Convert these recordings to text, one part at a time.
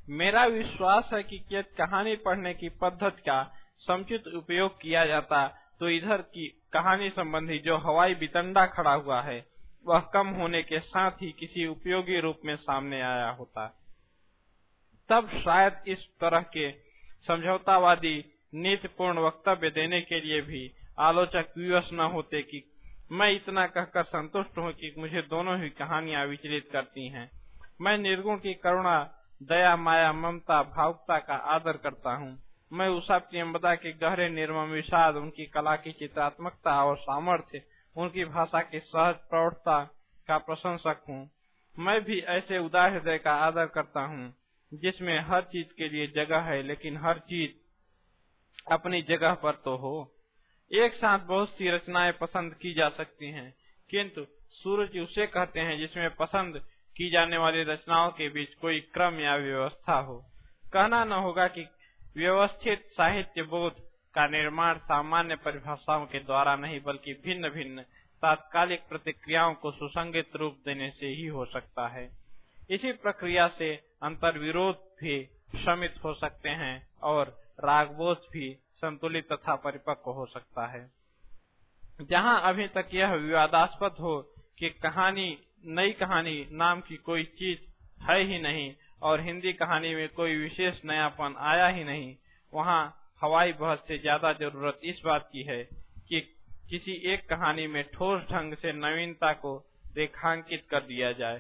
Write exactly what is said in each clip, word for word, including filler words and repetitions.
मेरा विश्वास है कि यदि कहानी पढ़ने की पद्धति का समुचित उपयोग किया जाता तो इधर की कहानी संबंधी जो हवाई बितंडा खड़ा हुआ है वह कम होने के साथ ही किसी उपयोगी रूप में सामने आया होता। तब शायद इस तरह के समझौतावादी नीतिपूर्ण वक्तव्य देने के लिए भी आलोचक विवश न होते कि मैं इतना कहकर संतुष्ट हूँ कि मुझे दोनों ही कहानियां विचलित करती हैं। मैं निर्गुण की करुणा, दया, माया, ममता, भावुकता का आदर करता हूँ। मैं उषा प्रियंवदा के गहरे निर्मम विषाद, उनकी कला की चित्रात्मकता और सामर्थ्य, उनकी भाषा की सहज प्रौढ़ता का प्रशंसक हूँ। मैं भी ऐसे उदार हृदय का आदर करता हूँ जिसमें हर चीज के लिए जगह है, लेकिन हर चीज अपनी जगह पर तो हो। एक साथ बहुत सी रचनाएं पसंद की जा सकती हैं, किंतु सूरज उसे कहते हैं जिसमें पसंद की जाने वाली रचनाओं के बीच कोई क्रम या व्यवस्था हो। कहना न होगा कि व्यवस्थित साहित्य बोध का निर्माण सामान्य परिभाषाओं के द्वारा नहीं, बल्कि भिन्न भिन्न तात्कालिक प्रतिक्रियाओं को सुसंगत रूप देने से ही हो सकता है। इसी प्रक्रिया से अंतर्विरोध भी शमित हो सकते हैं और रागबोध भी संतुलित तथा परिपक्व हो सकता है। जहां अभी तक यह विवादास्पद हो कि कहानी नई कहानी नाम की कोई चीज है ही नहीं और हिंदी कहानी में कोई विशेष नयापन आया ही नहीं, वहां हवाई बहस से ज्यादा जरूरत इस बात की है कि किसी एक कहानी में ठोस ढंग से नवीनता को रेखांकित कर दिया जाए।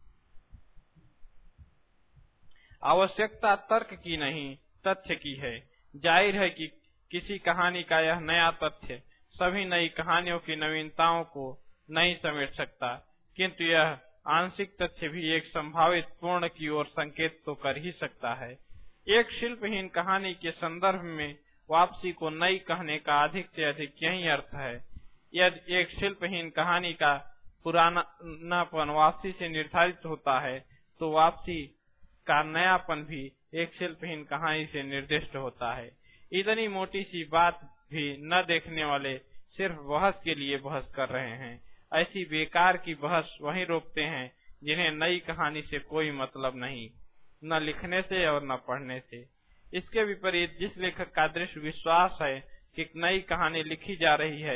आवश्यकता तर्क की नहीं, तथ्य की है। जाहिर है कि किसी कहानी का यह नया तथ्य सभी नई कहानियों की नवीनताओं को नहीं समेट सकता, किंतु यह आंशिक तथ्य भी एक संभावित पूर्ण की ओर संकेत तो कर ही सकता है। एक शिल्पहीन कहानी के संदर्भ में वापसी को नई कहने का अधिक से अधिक यही अर्थ है। यदि एक शिल्पहीन कहानी का पुरानापन वापसी से निर्धारित होता है, तो वापसी का नयापन भी एक शिल्पहीन कहानी से निर्दिष्ट होता है। इतनी मोटी सी बात भी न देखने वाले सिर्फ बहस के लिए बहस कर रहे हैं। ऐसी बेकार की बहस वहीं रोकते हैं जिन्हें नई कहानी से कोई मतलब नहीं, न लिखने से और न पढ़ने से। इसके विपरीत जिस लेखक का दृढ़ विश्वास है कि नई कहानी लिखी जा रही है,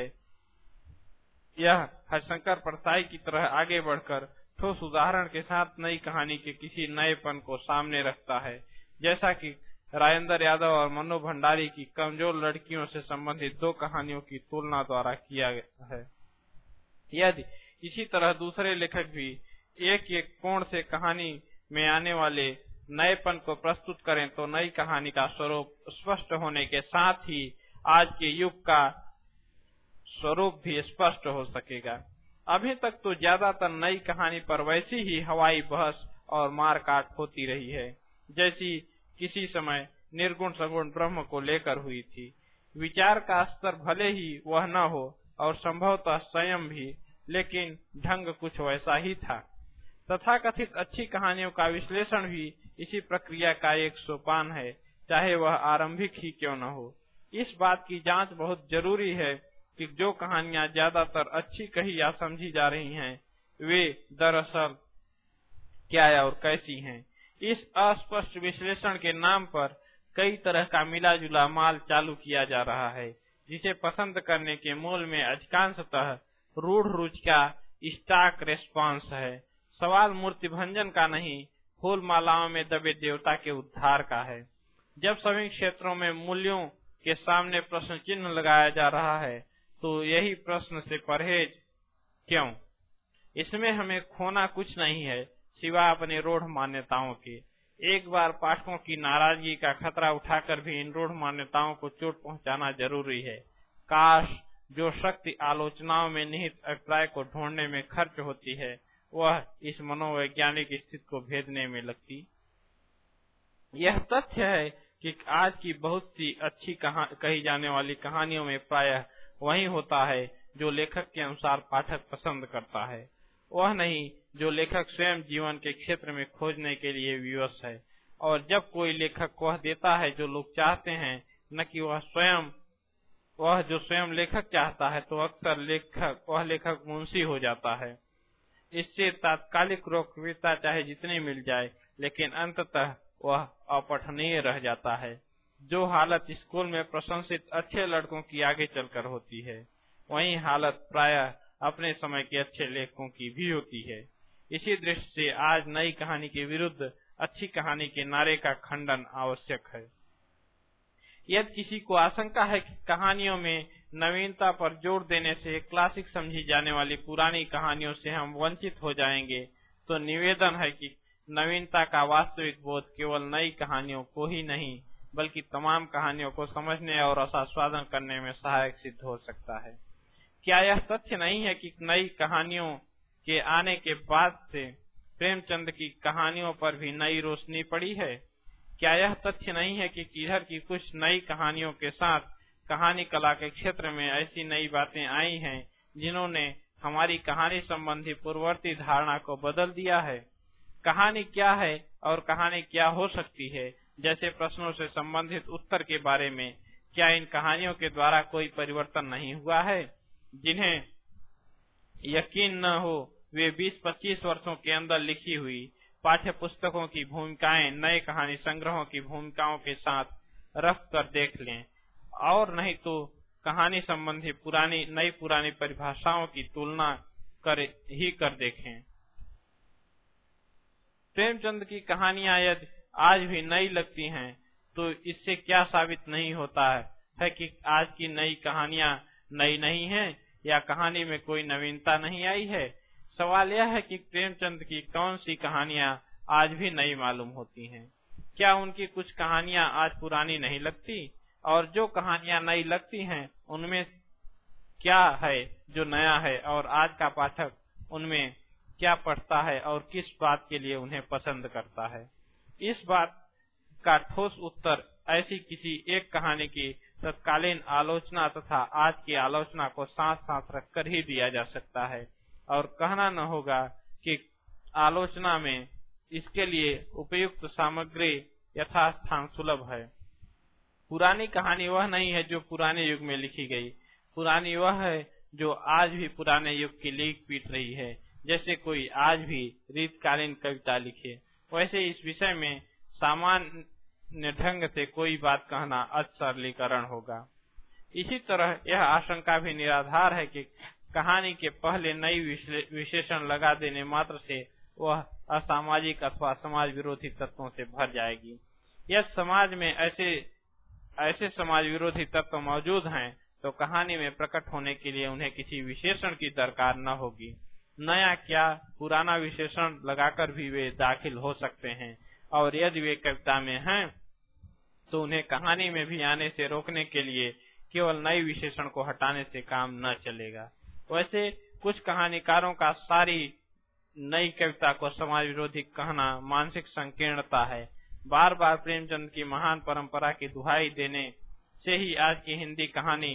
यह हरिशंकर परसाई की तरह आगे बढ़कर ठोस उदाहरण के साथ नई कहानी के किसी नएपन को सामने रखता है, जैसा कि राजेंद्र यादव और मनु भंडारी की कमजोर लड़कियों से संबंधित दो कहानियों की तुलना द्वारा किया गया है। यदि इसी तरह दूसरे लेखक भी एक एक कोण से कहानी में आने वाले नएपन को प्रस्तुत करें, तो नई कहानी का स्वरूप स्पष्ट होने के साथ ही आज के युग का स्वरूप भी स्पष्ट हो सकेगा। अभी तक तो ज्यादातर नई कहानी पर वैसी ही हवाई बहस और मारकाट होती रही है जैसी किसी समय निर्गुण सगुण ब्रह्म को लेकर हुई थी। विचार का स्तर भले ही वह न हो और संभवतः स्वयं भी, लेकिन ढंग कुछ वैसा ही था। तथाकथित अच्छी कहानियों का विश्लेषण भी इसी प्रक्रिया का एक सोपान है, चाहे वह आरंभिक ही क्यों न हो। इस बात की जांच बहुत जरूरी है कि जो कहानियां ज्यादातर अच्छी कही या समझी जा रही हैं, वे दरअसल क्या और कैसी हैं। इस अस्पष्ट विश्लेषण के नाम पर कई तरह का मिला जुला माल चालू किया जा रहा है, जिसे पसंद करने के मूल में अधिकांशतः रूढ़ रुचि का स्टॉक रेस्पॉन्स है। सवाल मूर्ति भंजन का नहीं, फूल मालाओं में दबे देवता के उद्धार का है। जब सभी क्षेत्रों में मूल्यों के सामने प्रश्न चिन्ह लगाया जा रहा है, तो यही प्रश्न से परहेज क्यों? इसमें हमें खोना कुछ नहीं है सिवा अपने रूढ़ मान्यताओं के। एक बार पाठकों की नाराजगी का खतरा उठाकर भी इन रूढ़ मान्यताओं को चोट पहुंचाना जरूरी है। काश जो शक्ति आलोचनाओं में निहित अभिप्राय को ढूंढने में खर्च होती है, वह इस मनोवैज्ञानिक स्थिति को भेदने में लगती। यह तथ्य है कि आज की बहुत सी अच्छी कही जाने वाली कहानियों में प्रायः वही होता है जो लेखक के अनुसार पाठक पसंद करता है, वह नहीं जो लेखक स्वयं जीवन के क्षेत्र में खोजने के लिए विवश है। और जब कोई लेखक वह देता है जो लोग चाहते हैं, न कि वह स्वयं वह जो स्वयं लेखक चाहता है, तो अक्सर लेखक वह लेखक मुंशी हो जाता है। इससे तात्कालिक लोकप्रियता चाहे जितनी मिल जाए, लेकिन अंततः वह अपठनीय रह जाता है। जो हालत स्कूल में प्रशंसित अच्छे लड़कों की आगे चलकर होती है, वही हालत प्रायः अपने समय के अच्छे लेखकों की भी होती है। इसी दृष्टि से आज नई कहानी के विरुद्ध अच्छी कहानी के नारे का खंडन आवश्यक है। यदि किसी को आशंका है कि कहानियों में नवीनता पर जोर देने से क्लासिक समझी जाने वाली पुरानी कहानियों से हम वंचित हो जाएंगे, तो निवेदन है कि नवीनता का वास्तविक बोध केवल नई कहानियों को ही नहीं बल्कि तमाम कहानियों को समझने और आस्वादन करने में सहायक सिद्ध हो सकता है। क्या यह तथ्य नहीं है कि नई कहानियों के आने के बाद से प्रेमचंद की कहानियों पर भी नई रोशनी पड़ी है? क्या यह तथ्य नहीं है कि किधर की कुछ नई कहानियों के साथ कहानी कला के क्षेत्र में ऐसी नई बातें आई हैं जिन्होंने हमारी कहानी संबंधी पूर्ववर्ती धारणा को बदल दिया है? कहानी क्या है और कहानी क्या हो सकती है जैसे प्रश्नों से संबंधित उत्तर के बारे में क्या इन कहानियों के द्वारा कोई परिवर्तन नहीं हुआ है? जिन्हें यकीन न हो वे बीस पच्चीस वर्षों के अंदर लिखी हुई पाठ्य पुस्तकों की भूमिकाएं नए कहानी संग्रहों की भूमिकाओं के साथ रख कर देख लें, और नहीं तो कहानी संबंधी पुरानी नई पुरानी परिभाषाओं की तुलना कर ही कर देखें। प्रेमचंद की कहानियां यदि आज भी नई लगती हैं, तो इससे क्या साबित नहीं होता है, है कि आज की नई कहानियां नई नहीं हैं या कहानी में कोई नवीनता नहीं आई है। सवाल यह है कि प्रेमचंद की कौन सी कहानियां आज भी नई मालूम होती हैं? क्या उनकी कुछ कहानियां आज पुरानी नहीं लगती? और जो कहानियां नई लगती हैं उनमें क्या है जो नया है और आज का पाठक उनमें क्या पढ़ता है और किस बात के लिए उन्हें पसंद करता है? इस बात का ठोस उत्तर ऐसी किसी एक कहानी की तत्कालीन आलोचना तथा आज की आलोचना को साथ साथ रखकर ही दिया जा सकता है, और कहना न होगा कि आलोचना में इसके लिए उपयुक्त सामग्री यथास्थान सुलभ है। पुरानी कहानी वह नहीं है जो पुराने युग में लिखी गई, पुरानी वह है जो आज भी पुराने युग की लीक पीट रही है। जैसे कोई आज भी रीतकालीन कविता लिखे, वैसे इस विषय में सामान्य ढंग से कोई बात कहना अति सरलीकरण होगा। इसी तरह यह आशंका भी निराधार है कि कहानी के पहले नई विशेषण लगा देने मात्र से वह असामाजिक अथवा समाज विरोधी तत्वों से भर जाएगी। यह समाज में ऐसे ऐसे समाज विरोधी तत्व मौजूद हैं तो कहानी में प्रकट होने के लिए उन्हें किसी विशेषण की दरकार न होगी। नया क्या पुराना विशेषण लगाकर भी वे दाखिल हो सकते हैं, और यदि वे कविता में हैं तो उन्हें कहानी में भी आने से रोकने के लिए केवल नए विशेषण को हटाने से काम न चलेगा। वैसे कुछ कहानीकारों का सारी नई कविता को समाज विरोधी कहना मानसिक संकीर्णता है। बार बार प्रेमचंद की महान परंपरा की दुहाई देने से ही आज की हिंदी कहानी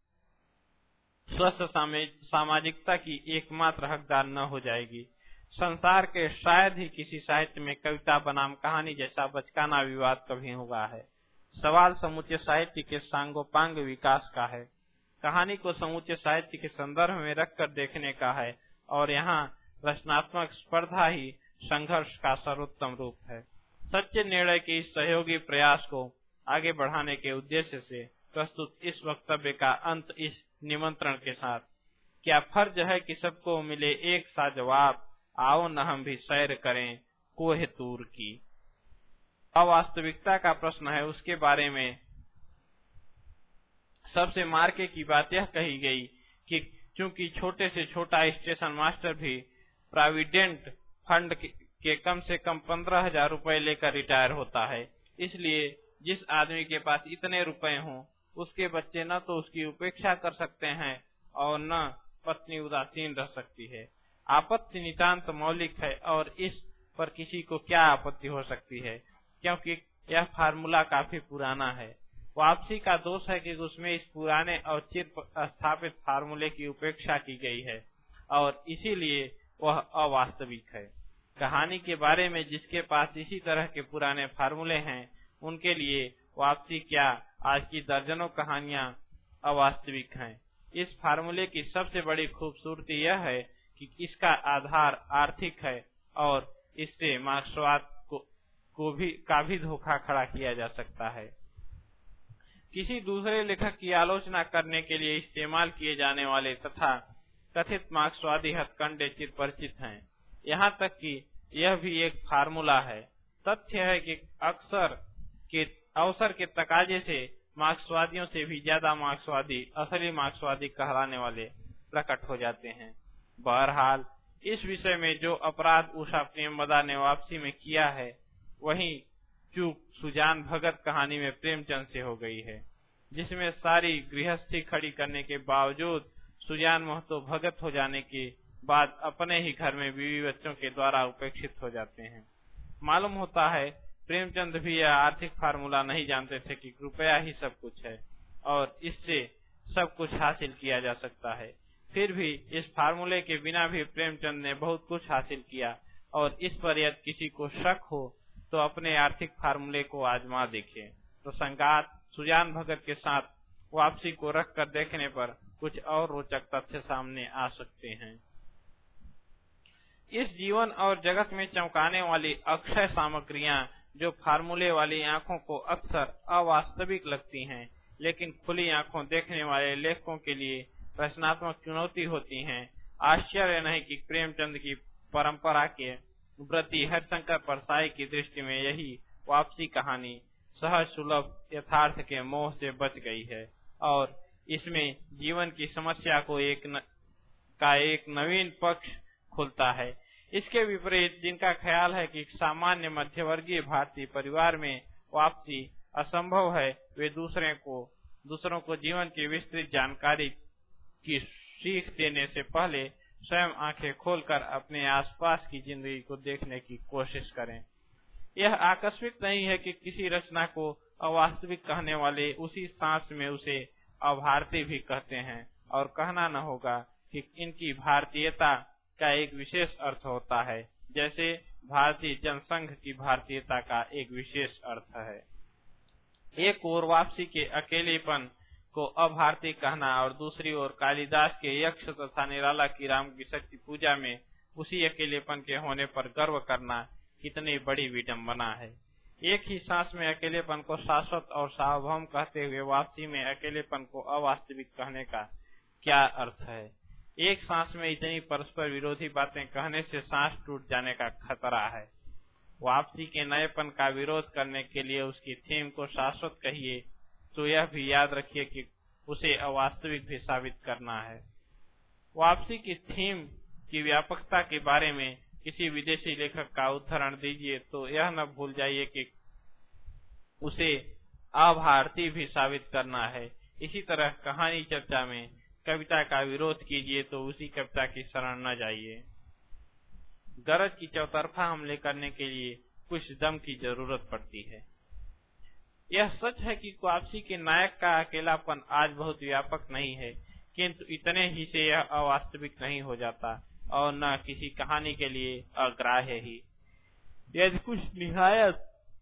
स्वस्थ सामाजिकता की एकमात्र हकदार न हो जाएगी। संसार के शायद ही किसी साहित्य में कविता बनाम कहानी जैसा बचकाना विवाद कभी हुआ है। सवाल समूचे साहित्य के सांगोपांग विकास का है, कहानी को समूचे साहित्य के संदर्भ में रखकर देखने का है, और यहाँ रचनात्मक स्पर्धा ही संघर्ष का सर्वोत्तम रूप है। सच्चे निर्णय के इस सहयोगी प्रयास को आगे बढ़ाने के उद्देश्य से प्रस्तुत इस वक्तव्य का अंत इस निमंत्रण के साथ, क्या फर्ज है कि सबको मिले एक सा जवाब, आओ न हम भी सैर करें कोह तूर की। अवास्तविकता का प्रश्न है, उसके बारे में सबसे मार्के की बात यह कही गई कि चूंकि छोटे से छोटा स्टेशन मास्टर भी प्रोविडेंट फंड के कम से कम पंद्रह हजार रूपये लेकर रिटायर होता है, इसलिए जिस आदमी के पास इतने रुपए हों उसके बच्चे न तो उसकी उपेक्षा कर सकते हैं और न पत्नी उदासीन रह सकती है। आपत्ति नितांत मौलिक है और इस पर किसी को क्या आपत्ति हो सकती है, क्योंकि यह फार्मूला काफी पुराना है। वापसी का दोष है कि उसमें इस पुराने और चिर स्थापित फार्मूले की उपेक्षा की गई है और इसीलिए वह अवास्तविक है। कहानी के बारे में जिसके पास इसी तरह के पुराने फार्मूले हैं, उनके लिए वापसी क्या, आज की दर्जनों कहानियां अवास्तविक हैं। इस फार्मूले की सबसे बड़ी खूबसूरती यह है कि इसका आधार आर्थिक है और इससे मार्क्सवाद को, को भी का भी धोखा खड़ा किया जा सकता है। किसी दूसरे लेखक की आलोचना करने के लिए इस्तेमाल किए जाने वाले तथा कथित मार्क्सवादी हथकंडे चिर परिचित हैं। यहाँ तक कि यह भी एक फार्मूला है। तथ्य है कि अक्सर के अवसर के तकाजे से मार्क्सवादियों से भी ज्यादा मार्क्सवादी असली मार्क्सवादी कहलाने वाले प्रकट हो जाते हैं। बहरहाल इस विषय में जो अपराध उषा प्रेमवदा ने वापसी में किया है, वही चूक सुजान भगत कहानी में प्रेमचंद से हो गई है, जिसमें सारी गृहस्थी खड़ी करने के बावजूद सुजान महतो भगत हो जाने के बाद अपने ही घर में बीवी बच्चों के द्वारा उपेक्षित हो जाते हैं। मालूम होता है प्रेमचंद भी यह आर्थिक फार्मूला नहीं जानते थे कि रुपया ही सब कुछ है और इससे सब कुछ हासिल किया जा सकता है। फिर भी इस फार्मूले के बिना भी प्रेमचंद ने बहुत कुछ हासिल किया और इस पर यदि किसी को शक हो तो अपने आर्थिक फार्मूले को आजमा देखे। तो संगात सुजान भगत के साथ वापसी को रख कर देखने पर कुछ और रोचक तथ्य सामने आ सकते हैं। इस जीवन और जगत में चमकाने वाली अक्षय सामग्रियां जो फार्मूले वाली आंखों को अक्सर अवास्तविक लगती हैं, लेकिन खुली आंखों देखने वाले लेखकों के लिए रचनात्मक चुनौती होती हैं। आश्चर्य नहीं कि प्रेमचंद की परंपरा के व्रती हरिशंकर परसाई की दृष्टि में यही वापसी कहानी सहज सुलभ यथार्थ के मोह से बच गई है और इसमें जीवन की समस्या को एक न, का एक नवीन पक्ष खुलता है। इसके विपरीत जिनका ख्याल है कि सामान्य मध्यवर्गीय भारतीय परिवार में वापसी असंभव है, वे दूसरे को दूसरों को जीवन की विस्तृत जानकारी की सीख देने से पहले स्वयं आंखें खोलकर अपने आसपास की जिंदगी को देखने की कोशिश करें। यह आकस्मिक नहीं है कि किसी रचना को अवास्तविक कहने वाले उसी सांस में उसे अभारतीय भी कहते हैं और कहना न होगा कि इनकी भारतीयता का एक विशेष अर्थ होता है, जैसे भारतीय जनसंघ की भारतीयता का एक विशेष अर्थ है। एक ओर वापसी के अकेलेपन को अभारतीय कहना और दूसरी ओर कालिदास के यक्ष तथा निराला की राम की शक्ति पूजा में उसी अकेलेपन के होने पर गर्व करना कितनी बड़ी विडंबना है। एक ही सांस में अकेलेपन को शाश्वत और सार्वभौम कहते हुए वापसी में अकेलेपन को अवास्तविक कहने का क्या अर्थ है। एक सांस में इतनी परस्पर विरोधी बातें कहने से सांस टूट जाने का खतरा है। वापसी के नएपन का विरोध करने के लिए उसकी थीम को शाश्वत कहिए तो यह भी याद रखिए कि उसे अवास्तविक भी साबित करना है। वापसी की थीम की व्यापकता के बारे में किसी विदेशी लेखक का उदाहरण दीजिए तो यह न भूल जाइए कि उसे अभारतीय भी साबित करना है। इसी तरह कहानी चर्चा में कविता का विरोध कीजिए तो उसी कविता की शरण न जाइए। गरज की चौतरफा हमले करने के लिए कुछ दम की जरूरत पड़ती है। यह सच है कि वापसी के नायक का अकेलापन आज बहुत व्यापक नहीं है, किंतु इतने ही से यह अवास्तविक नहीं हो जाता और न किसी कहानी के लिए अग्राह्य ही। यदि कुछ निहायत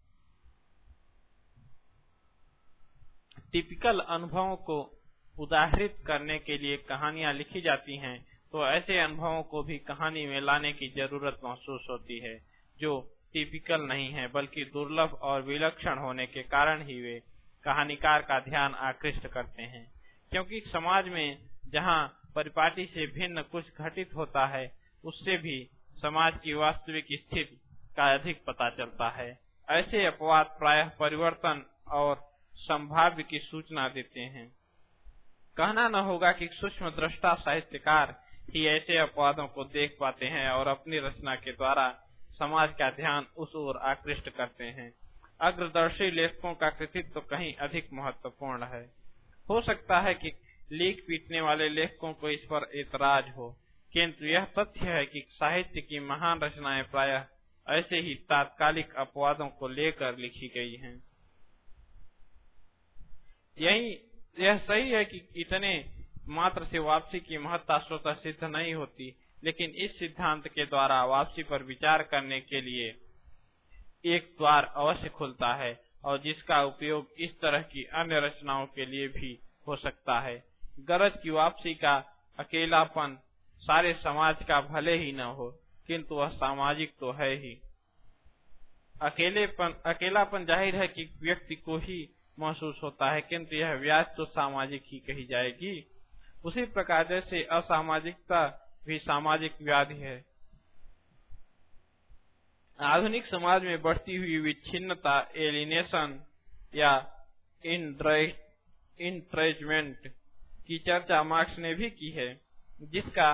टिपिकल अनुभवों को उदाहरित करने के लिए कहानियां लिखी जाती हैं, तो ऐसे अनुभवों को भी कहानी में लाने की जरूरत महसूस होती है, जो टिपिकल नहीं है बल्कि दुर्लभ और विलक्षण होने के कारण ही वे कहानीकार का ध्यान आकृष्ट करते हैं। क्योंकि समाज में जहां परिपाटी से भिन्न कुछ घटित होता है, उससे भी समाज की वास्तविक स्थिति का अधिक पता चलता है। ऐसे अपवाद प्रायः परिवर्तन और संभाव्य की सूचना देते हैं। कहना न होगा कि सूक्ष्म दृष्टा साहित्यकार ही ऐसे अपवादों को देख पाते हैं और अपनी रचना के द्वारा समाज का ध्यान उस ओर आकृष्ट करते हैं। अग्रदर्शी लेखकों का कृतित्व तो कहीं अधिक महत्वपूर्ण है। हो सकता है कि लीक पीटने वाले लेखकों को इस पर एतराज हो, किंतु यह तथ्य है कि साहित्य की महान रचनाएं प्रायः ऐसे ही तात्कालिक अपवादों को लेकर लिखी गई हैं। यही यह सही है कि इतने मात्र से वापसी की महत्ता स्वतः सिद्ध नहीं होती, लेकिन इस सिद्धांत के द्वारा वापसी पर विचार करने के लिए एक द्वार अवश्य खुलता है और जिसका उपयोग इस तरह की अन्य रचनाओं के लिए भी हो सकता है। गरज की वापसी का अकेलापन सारे समाज का भले ही न हो, किंतु वह सामाजिक तो है ही। अकेलेपन अकेलापन जाहिर है कि व्यक्ति को ही महसूस होता है, किंतु यह व्याधि तो सामाजिक ही कही जाएगी। उसी प्रकार जैसे असामाजिकता भी सामाजिक व्याधि है। आधुनिक समाज में बढ़ती हुई विच्छिन्नता, एलिनेशन या इंट्रेजमेंट की चर्चा मार्क्स ने भी की है, जिसका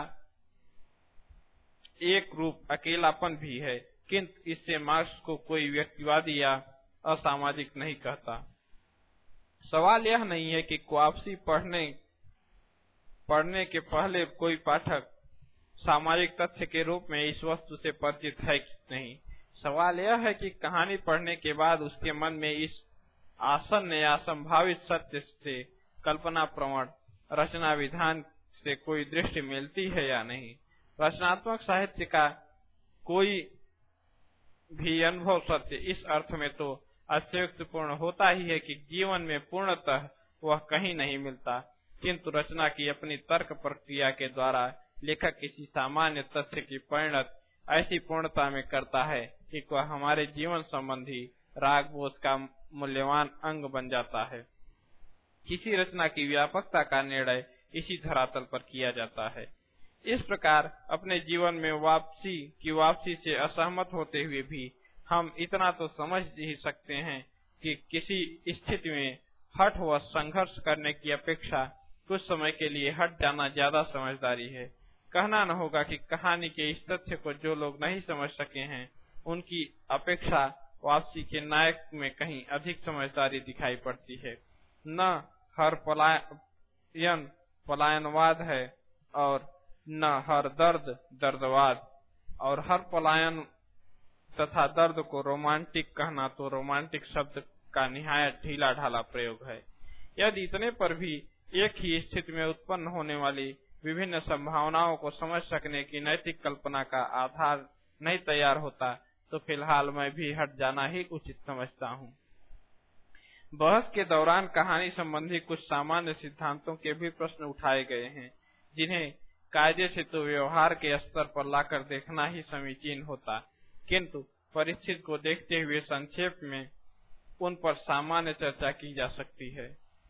एक रूप अकेलापन भी है, किंतु इससे मार्क्स को कोई व्यक्तिवादी या असामाजिक नहीं कहता। सवाल यह नहीं है कि वापसी पढ़ने पढ़ने के पहले कोई पाठक सामाजिक तथ्य के रूप में इस वस्तु से परिचित है कि नहीं। सवाल यह है कि कहानी पढ़ने के बाद उसके मन में इस आसन्न या संभावित सत्य से कल्पना प्रवण रचना विधान से कोई दृष्टि मिलती है या नहीं। रचनात्मक साहित्य का कोई भी अनुभव सत्य इस अर्थ में तो अतिशयोक्तिपूर्ण होता ही है कि जीवन में पूर्णतः वह कहीं नहीं मिलता, किंतु रचना की अपनी तर्क प्रक्रिया के द्वारा लेखक किसी सामान्य तथ्य की परिणत ऐसी पूर्णता में करता है कि वह हमारे जीवन संबंधी राग बोध का मूल्यवान अंग बन जाता है। किसी रचना की व्यापकता का निर्णय इसी धरातल पर किया जाता है। इस प्रकार अपने जीवन में वापसी की वापसी से असहमत होते हुए भी हम इतना तो समझ ही सकते हैं कि किसी स्थिति में हठ व संघर्ष करने की अपेक्षा कुछ समय के लिए हट जाना ज्यादा समझदारी है। कहना न होगा कि कहानी के इस तथ्य को जो लोग नहीं समझ सके हैं, उनकी अपेक्षा वापसी के नायक में कहीं अधिक समझदारी दिखाई पड़ती है। न हर पलायन पलायनवाद है और न हर दर्द दर्दवाद, और हर पलायन तथा दर्द को रोमांटिक कहना तो रोमांटिक शब्द का निहायत ढीला ढाला प्रयोग है। यदि इतने पर भी एक ही स्थिति में उत्पन्न होने वाली विभिन्न संभावनाओं को समझ सकने की नैतिक कल्पना का आधार नहीं तैयार होता, तो फिलहाल मैं भी हट जाना ही उचित समझता हूँ। बहस के दौरान कहानी संबंधी कुछ सामान्य सिद्धांतों के भी प्रश्न उठाए गए हैं, जिन्हें कायदे से तो व्यवहार के स्तर पर लाकर देखना ही समीचीन होता, किंतु परिस्थिति को देखते हुए संक्षेप में उन पर सामान्य चर्चा की जा सकती है।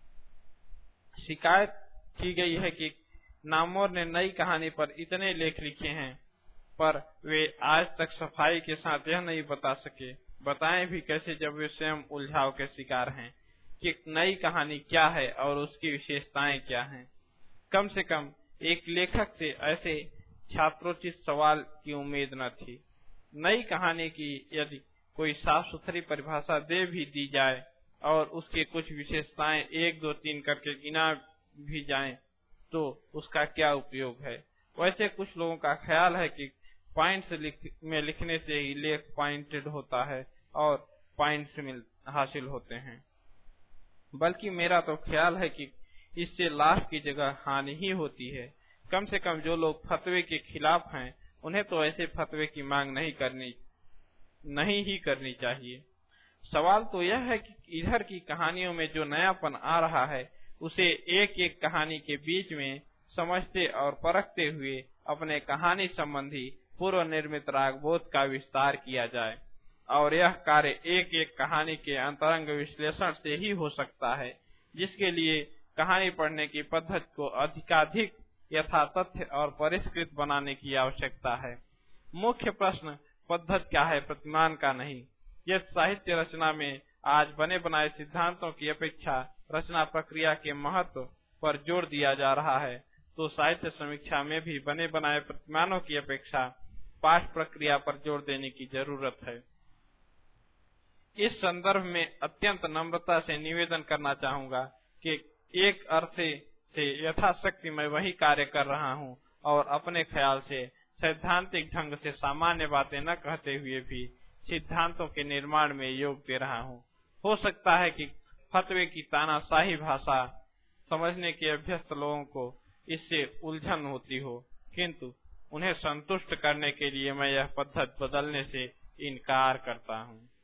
शिकायत की गई है कि नामोर ने नई कहानी पर इतने लेख लिखे हैं, पर वे आज तक सफाई के साथ यह नहीं बता सके, बताएं भी कैसे जब वे स्वयं उलझाव के शिकार हैं, कि नई कहानी क्या है और उसकी विशेषताएं क्या हैं। कम से कम एक लेखक से ऐसे छात्रोचित सवाल की उम्मीद न थी। नई कहानी की यदि कोई साफ सुथरी परिभाषा दे भी दी जाए और उसके कुछ विशेषताएं एक दो तीन करके गिना भी जाएं, तो उसका क्या उपयोग है। वैसे कुछ लोगों का ख्याल है कि पॉइंट्स लिख, में लिखने से ही लेख पॉइंटेड होता है और पॉइंट्स मिल हासिल होते हैं, बल्कि मेरा तो ख्याल है कि इससे लाभ की जगह हानि ही होती है। कम से कम जो लोग फतवे के खिलाफ हैं, उन्हें तो ऐसे फतवे की मांग नहीं करनी नहीं ही करनी चाहिए। सवाल तो यह है कि इधर की कहानियों में जो नयापन आ रहा है, उसे एक एक कहानी के बीच में समझते और परखते हुए अपने कहानी संबंधी पूर्व निर्मित रागबोध का विस्तार किया जाए, और यह कार्य एक एक कहानी के अंतरंग विश्लेषण से ही हो सकता है, जिसके लिए कहानी पढ़ने की पद्धति को अधिकाधिक यथातथ्य और परिष्कृत बनाने की आवश्यकता है। मुख्य प्रश्न पद्धति क्या है, प्रतिमान का नहीं। यह साहित्य रचना में आज बने बनाए सिद्धांतों की अपेक्षा रचना प्रक्रिया के महत्व पर जोर दिया जा रहा है, तो साहित्य समीक्षा में भी बने बनाए प्रतिमानों की अपेक्षा पाठ प्रक्रिया पर जोर देने की जरूरत है। इस संदर्भ में अत्यंत नम्रता से निवेदन करना चाहूंगा कि एक अर्थ से यथाशक्ति मैं वही कार्य कर रहा हूं और अपने ख्याल से सैद्धांतिक ढंग से सामान्य बातें न कहते हुए भी सिद्धांतों के निर्माण में योग दे रहा हूं। हो सकता है कि फतवे की तानाशाही भाषा समझने के अभ्यस्त लोगों को इससे उलझन होती हो, किंतु उन्हें संतुष्ट करने के लिए मैं यह पद्धति बदलने से इनकार करता हूं।